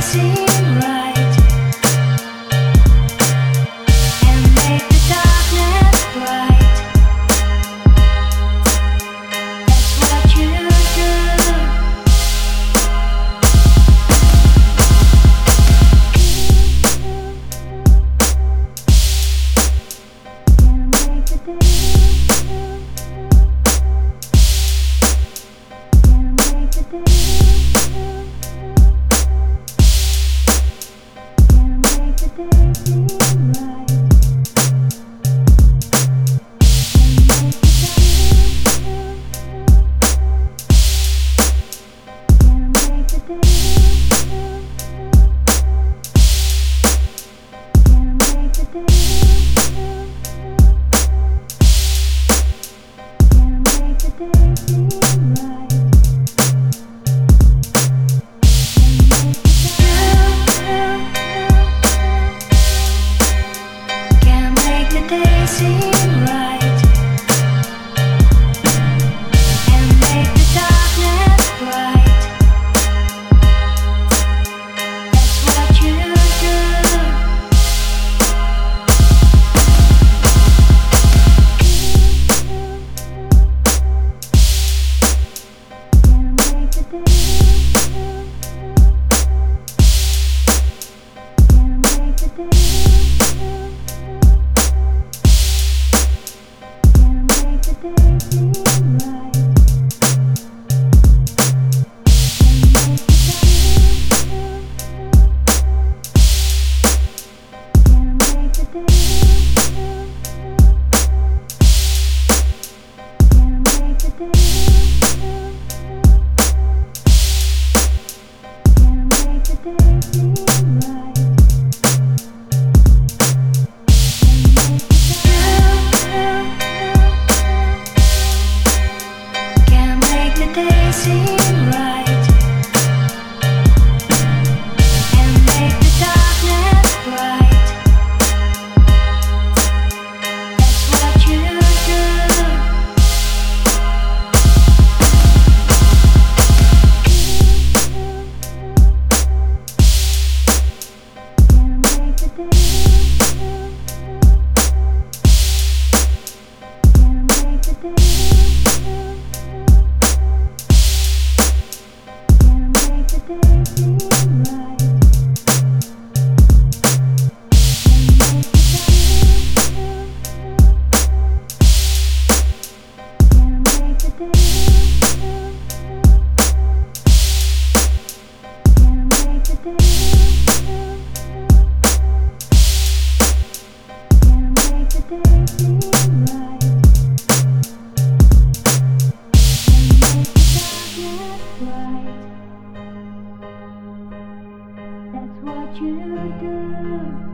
seem right and make the darkness bright. That's what you do. Can make the day. Can make the day. Seem right and make the darkness bright. That's what you do. Can make the day. Can make the day. Seem right and make the darkness bright. That's what you do. Can make the day. Can make the day. That's what you do.